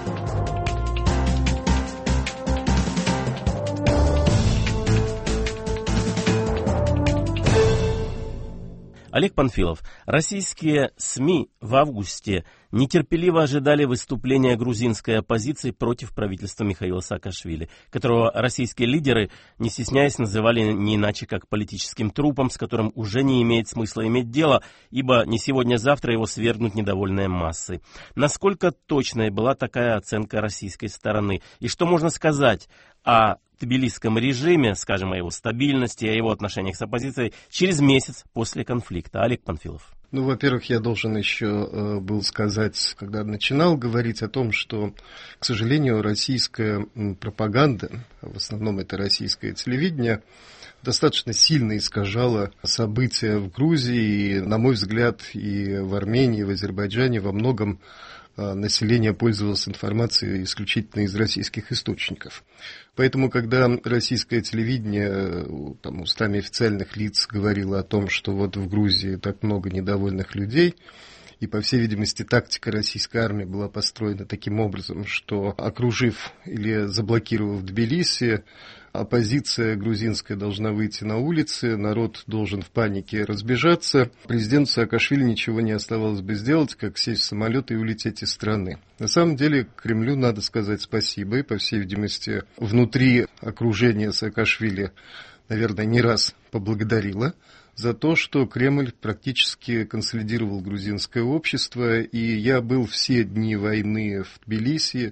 Олег Панфилов. Российские СМИ в августе нетерпеливо ожидали выступления грузинской оппозиции против правительства Михаила Саакашвили, которого российские лидеры, не стесняясь, называли не иначе как политическим трупом, с которым уже не имеет смысла иметь дело, ибо не сегодня-завтра его свергнут недовольные массы. Насколько точной была такая оценка российской стороны? И что можно сказать о тбилисском режиме, скажем, о его стабильности, о его отношениях с оппозицией через месяц после конфликта? Олег Панфилов. Ну, во-первых, я должен еще э, был сказать, когда начинал говорить о том, что, к сожалению, российская пропаганда, в основном это российское телевидение, достаточно сильно искажала события в Грузии, и, на мой взгляд, и в Армении, и в Азербайджане во многом население пользовалось информацией исключительно из российских источников. Поэтому, когда российское телевидение там, устами официальных лиц говорило о том, что вот в Грузии так много недовольных людей, и, по всей видимости, тактика российской армии была построена таким образом, что, окружив или заблокировав Тбилиси, оппозиция грузинская должна выйти на улицы, народ должен в панике разбежаться. Президенту Саакашвили ничего не оставалось бы сделать, как сесть в самолет и улететь из страны. На самом деле, Кремлю надо сказать спасибо, и, по всей видимости, внутри окружения Саакашвили, наверное, не раз поблагодарила за то, что Кремль практически консолидировал грузинское общество, и я был все дни войны в Тбилиси,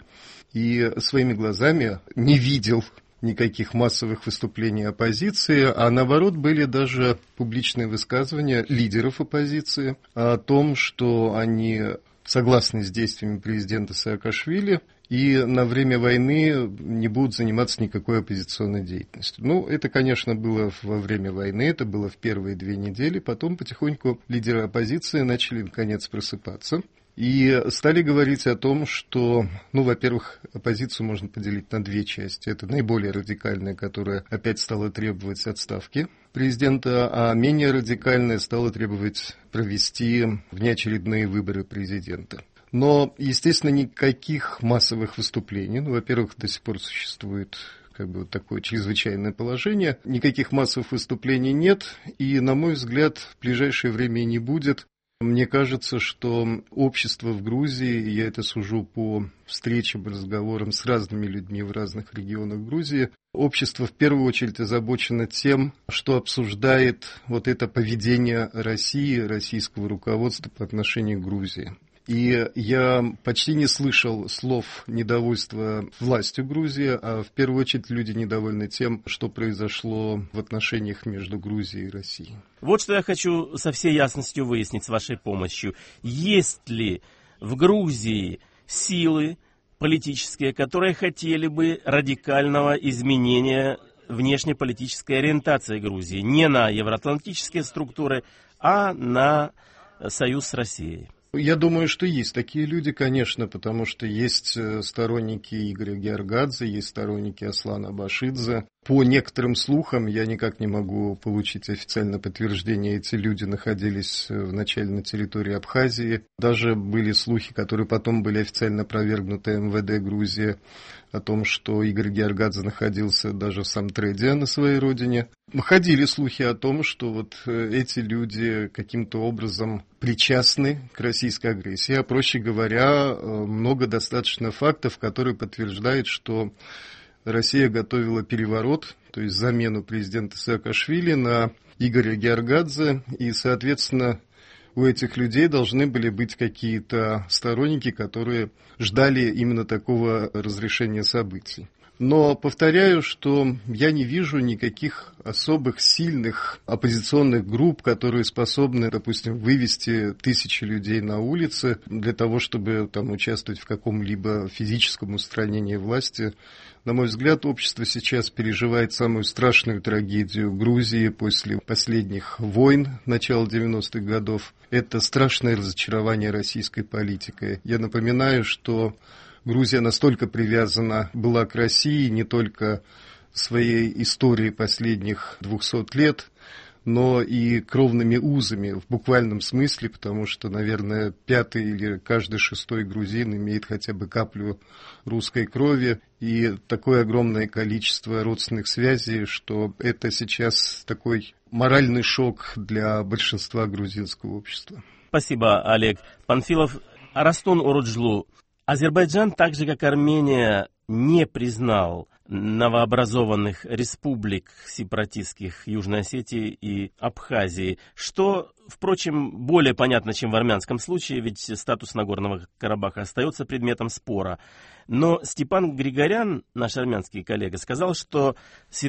и своими глазами не видел никаких массовых выступлений оппозиции, а наоборот были даже публичные высказывания лидеров оппозиции о том, что они согласны с действиями президента Саакашвили и на время войны не будут заниматься никакой оппозиционной деятельностью. Ну, это, конечно, было во время войны, это было в первые две недели, потом потихоньку лидеры оппозиции начали, наконец, просыпаться. И стали говорить о том, что, ну, во-первых, оппозицию можно поделить на две части. Это наиболее радикальная, которая опять стала требовать отставки президента, а менее радикальная стала требовать провести внеочередные выборы президента. Но, естественно, никаких массовых выступлений, ну, во-первых, до сих пор существует как бы вот такое чрезвычайное положение, никаких массовых выступлений нет, и, на мой взгляд, в ближайшее время и не будет. Мне кажется, что общество в Грузии, я это сужу по встречам, разговорам с разными людьми в разных регионах Грузии, общество в первую очередь озабочено тем, что обсуждает вот это поведение России, российского руководства по отношению к Грузии. И я почти не слышал слов недовольства властью Грузии, а в первую очередь люди недовольны тем, что произошло в отношениях между Грузией и Россией. Вот что я хочу со всей ясностью выяснить с вашей помощью. Есть ли в Грузии силы политические, которые хотели бы радикального изменения внешнеполитической ориентации Грузии? Не на евроатлантические структуры, а на союз с Россией. Я думаю, что есть такие люди, конечно, потому что есть сторонники Игоря Георгадзе, есть сторонники Аслана Башидзе. По некоторым слухам, я никак не могу получить официальное подтверждение, эти люди находились вначале на территории Абхазии. Даже были слухи, которые потом были официально опровергнуты эм вэ дэ Грузии, о том, что Игорь Георгадзе находился даже в Самтреде на своей родине. Ходили слухи о том, что вот эти люди каким-то образом причастны к российской агрессии. А проще говоря, много достаточно фактов, которые подтверждают, что Россия готовила переворот, то есть замену президента Саакашвили на Игоря Георгадзе, и, соответственно, у этих людей должны были быть какие-то сторонники, которые ждали именно такого разрешения событий. Но повторяю, что я не вижу никаких особых сильных оппозиционных групп, которые способны, допустим, вывести тысячи людей на улицы для того, чтобы там участвовать в каком-либо физическом устранении власти. На мой взгляд, общество сейчас переживает самую страшную трагедию Грузии после последних войн начала девяностых годов. Это страшное разочарование российской политикой. Я напоминаю, что Грузия настолько привязана была к России не только своей историей последних двухсот лет, но и кровными узами в буквальном смысле, потому что, наверное, пятый или каждый шестой грузин имеет хотя бы каплю русской крови, и такое огромное количество родственных связей, что это сейчас такой моральный шок для большинства грузинского общества. Спасибо, Олег Панфилов. Арастун Оруджлу. Азербайджан, так же как Армения, не признал новообразованных республик сепаратистских Южной Осетии и Абхазии, что, впрочем, более понятно, чем в армянском случае, ведь статус Нагорного Карабаха остается предметом спора. Но Степан Григорян, наш армянский коллега, сказал, что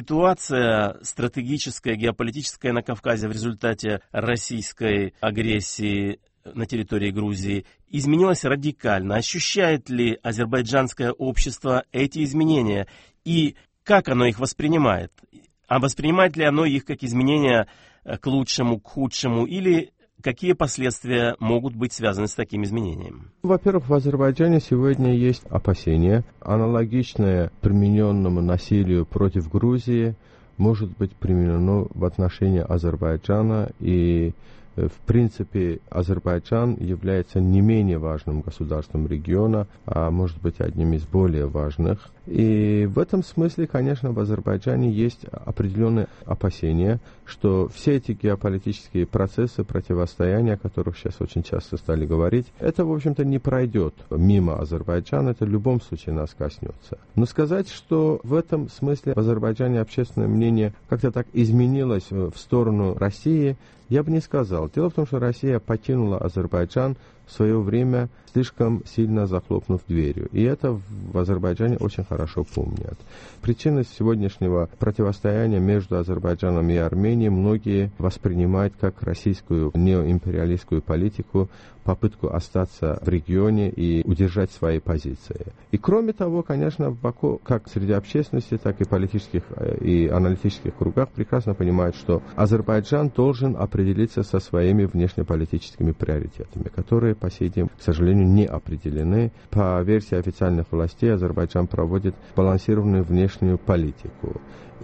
ситуация стратегическая, геополитическая на Кавказе в результате российской агрессии на территории Грузии изменилось радикально. Ощущает ли азербайджанское общество эти изменения и как оно их воспринимает? А воспринимает ли оно их как изменения к лучшему, к худшему, или какие последствия могут быть связаны с таким изменением? Во-первых, в Азербайджане сегодня есть опасения, аналогичное примененному насилию против Грузии может быть применено в отношении Азербайджана, и в принципе Азербайджан является не менее важным государством региона, а может быть одним из более важных. И в этом смысле, конечно, в Азербайджане есть определенные опасения, что все эти геополитические процессы, противостояния, о которых сейчас очень часто стали говорить, это, в общем-то, не пройдет мимо Азербайджана, это в любом случае нас коснется. Но сказать, что в этом смысле в Азербайджане общественное мнение как-то так изменилось в сторону России, я бы не сказал. Дело в том, что Россия покинула Азербайджан в свое время, слишком сильно захлопнув дверью. И это в Азербайджане очень хорошо помнят. Причины сегодняшнего противостояния между Азербайджаном и Арменией многие воспринимают как российскую неоимпериалистскую политику, попытку остаться в регионе и удержать свои позиции. И кроме того, конечно, в Баку, как среди общественности, так и политических и аналитических кругах прекрасно понимают, что Азербайджан должен определиться со своими внешнеполитическими приоритетами, которые по сей день, к сожалению, не определены. По версии официальных властей, Азербайджан проводит балансированную внешнюю политику.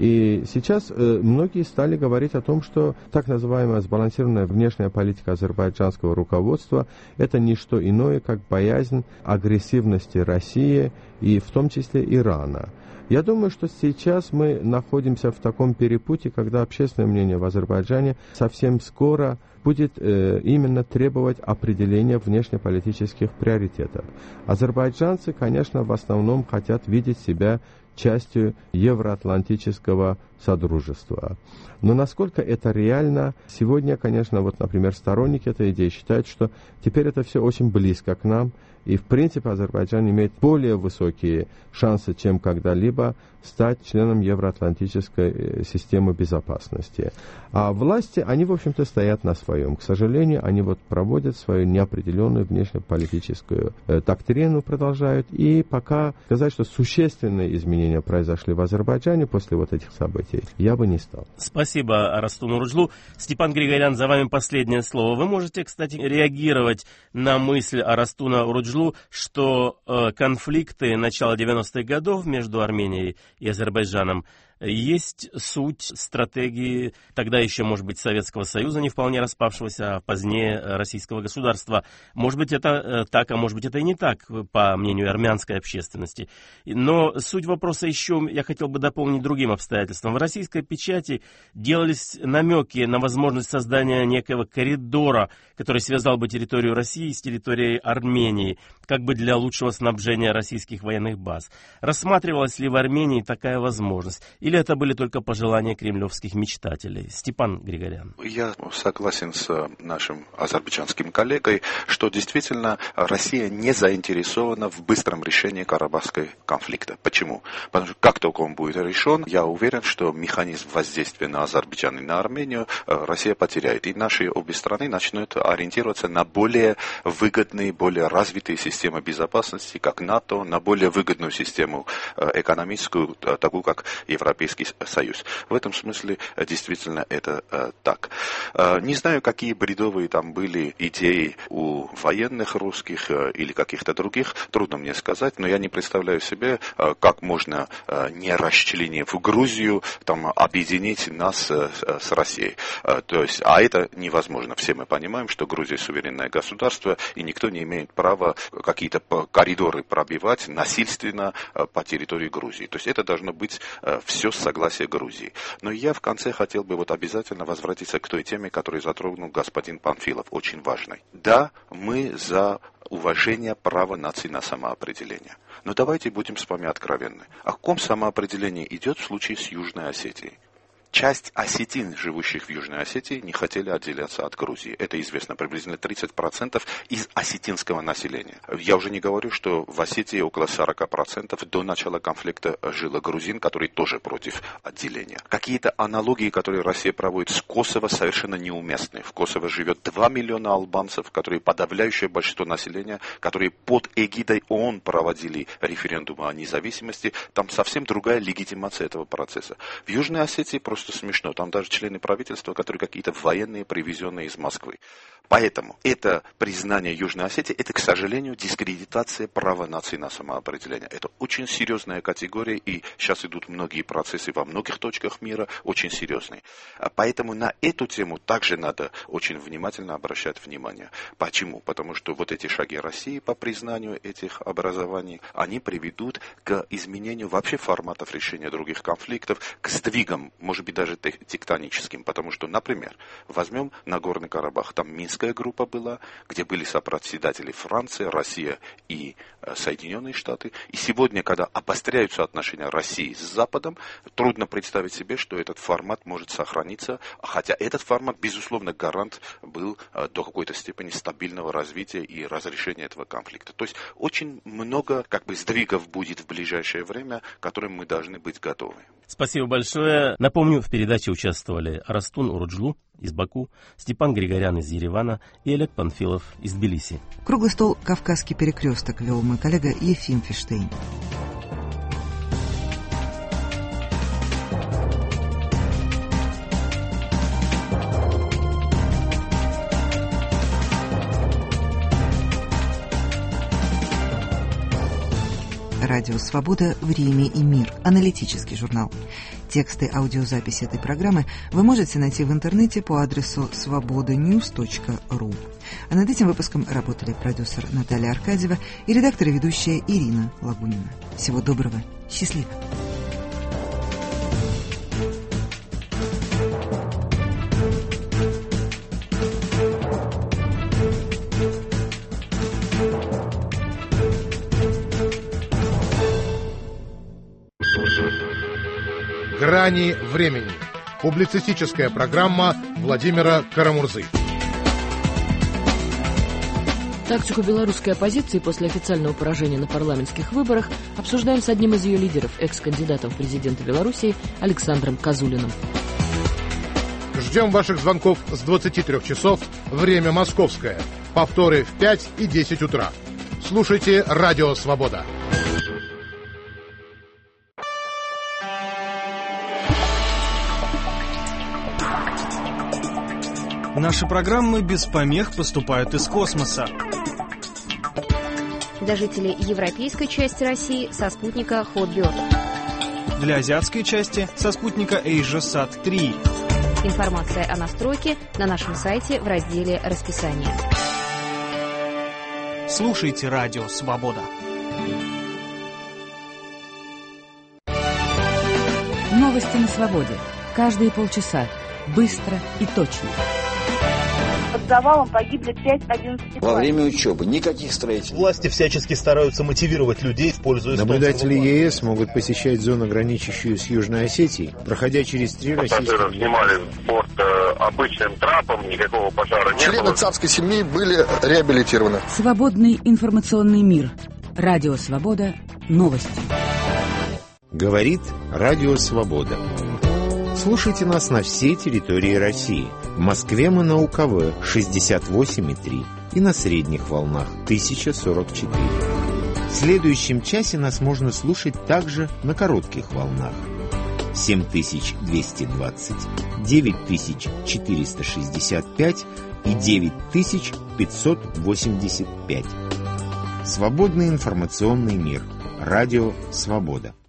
И сейчас э, многие стали говорить о том, что так называемая сбалансированная внешняя политика азербайджанского руководства – это не что иное, как боязнь агрессивности России и в том числе Ирана. Я думаю, что сейчас мы находимся в таком перепутье, когда общественное мнение в Азербайджане совсем скоро будет э, именно требовать определения внешнеполитических приоритетов. Азербайджанцы, конечно, в основном хотят видеть себя частью евроатлантического содружества. Но насколько это реально, сегодня, конечно, вот, например, сторонники этой идеи считают, что теперь это все очень близко к нам, и, в принципе, Азербайджан имеет более высокие шансы, чем когда-либо, стать членом евроатлантической системы безопасности. А власти, они, в общем-то, стоят на своем. К сожалению, они вот проводят свою неопределенную внешнеполитическую э, доктрину, продолжают. И пока сказать, что существенные изменения произошли в Азербайджане после вот этих событий, я бы не стал. Спасибо, Арастун Оруджлу. Степан Григорян, за вами последнее слово. Вы можете, кстати, реагировать на мысль Арастуна Оруджлу, что э, конфликты начала девяностых годов между Арменией и Азербайджаном есть суть стратегии тогда еще, может быть, Советского Союза, не вполне распавшегося, а позднее российского государства. Может быть, это так, а может быть, это и не так, по мнению армянской общественности. Но суть вопроса еще я хотел бы дополнить другим обстоятельством. В российской печати делались намеки на возможность создания некого коридора, который связал бы территорию России с территорией Армении, как бы для лучшего снабжения российских военных баз. Рассматривалась ли в Армении такая возможность? Или это были только пожелания кремлевских мечтателей? Степан Григорян. Я согласен с нашим азербайджанским коллегой, что действительно Россия не заинтересована в быстром решении Карабахского конфликта. Почему? Потому что как только он будет решен, я уверен, что механизм воздействия на Азербайджан и на Армению Россия потеряет. И наши обе страны начнут ориентироваться на более выгодные, более развитые системы безопасности, как НАТО, на более выгодную систему экономическую, такую как Европейский Союз. В этом смысле действительно это э, так. Э, не знаю, какие бредовые там были идеи у военных русских э, или каких-то других, трудно мне сказать, но я не представляю себе, э, как можно, э, не расчленив Грузию, там, объединить нас э, с Россией. Э, то есть, а это невозможно. Все мы понимаем, что Грузия суверенное государство, и никто не имеет права какие-то коридоры пробивать насильственно э, по территории Грузии. То есть это должно быть э, все с согласия Грузии. Но я в конце хотел бы вот обязательно возвратиться к той теме, которую затронул господин Панфилов, очень важной. Да, мы за уважение права нации на самоопределение. Но давайте будем с вами откровенны. О каком самоопределении идет в случае с Южной Осетией? Часть осетин, живущих в Южной Осетии, не хотели отделяться от Грузии. Это известно, приблизительно тридцать процентов из осетинского населения. Я уже не говорю, что в Осетии около сорок процентов до начала конфликта жило грузин, которые тоже против отделения. Какие-то аналогии, которые Россия проводит с Косово, совершенно неуместны. В Косово живет два миллиона албанцев, которые подавляющее большинство населения, которые под эгидой ООН проводили референдумы о независимости. Там совсем другая легитимация этого процесса. В Южной Осетии просто просто смешно. Там даже члены правительства, которые какие-то военные, привезенные из Москвы. Поэтому это признание Южной Осетии, это, к сожалению, дискредитация права нации на самоопределение. Это очень серьезная категория, и сейчас идут многие процессы во многих точках мира, очень серьезные. Поэтому на эту тему также надо очень внимательно обращать внимание. Почему? Потому что вот эти шаги России по признанию этих образований, они приведут к изменению вообще форматов решения других конфликтов, к сдвигам, может быть, даже тектоническим. Потому что, например, возьмем Нагорный Карабах, там Минская группа была, где были сопредседатели Франция, Россия и э, Соединенные Штаты. И сегодня, когда обостряются отношения России с Западом, трудно представить себе, что этот формат может сохраниться, хотя этот формат, безусловно, гарант был э, до какой-то степени стабильного развития и разрешения этого конфликта. То есть очень много как бы сдвигов будет в ближайшее время, к которым мы должны быть готовы. Спасибо большое. Напомню, в передаче участвовали Арастун Уруджлу из Баку, Степан Григорян из Еревана и Олег Панфилов из Тбилиси. Круглый стол «Кавказский перекресток» вел мой коллега Ефим Фиштейн. Радио «Свобода. Время и мир». Аналитический журнал. Тексты аудиозаписи этой программы вы можете найти в интернете по адресу свобода ньюс точка ру. А над этим выпуском работали продюсер Наталья Аркадьева и редактор и ведущая Ирина Лагунина. Всего доброго. Счастливо. «Грани времени». Публицистическая программа Владимира Карамурзы. Тактику белорусской оппозиции после официального поражения на парламентских выборах обсуждаем с одним из ее лидеров, экс-кандидатом в президенты Белоруссии Александром Козулиным. Ждем ваших звонков с двадцати трёх часов, время московское. Повторы в пять и десять утра. Слушайте «Радио Свобода». Наши программы без помех поступают из космоса. Для жителей европейской части России со спутника Hotbird. Для азиатской части со спутника AsiaSat три. Информация о настройке на нашем сайте в разделе «Расписание». Слушайте «Радио Свобода». Новости на свободе. Каждые полчаса. Быстро и точно. Под завалом погибли пять одиннадцатиклассников. Во время учебы никаких строителей. Власти всячески стараются мотивировать людей в пользу эстонского. Наблюдатели ЕС могут посещать зону, граничащую с Южной Осетией, проходя через три российских... Пассажиров снимали в порт э, обычным трапом, никакого пожара не было. Члены царской семьи были реабилитированы. Свободный информационный мир. Радио Свобода. Новости. Говорит Радио Свобода. Слушайте нас на всей территории России. В Москве мы на УКВ шестьдесят восемь и три и на средних волнах тысяча сорок четыре. В следующем часе нас можно слушать также на коротких волнах. семь тысяч двести двадцать, девять тысяч четыреста шестьдесят пять и девять тысяч пятьсот восемьдесят пять. Свободный информационный мир. Радио Свобода.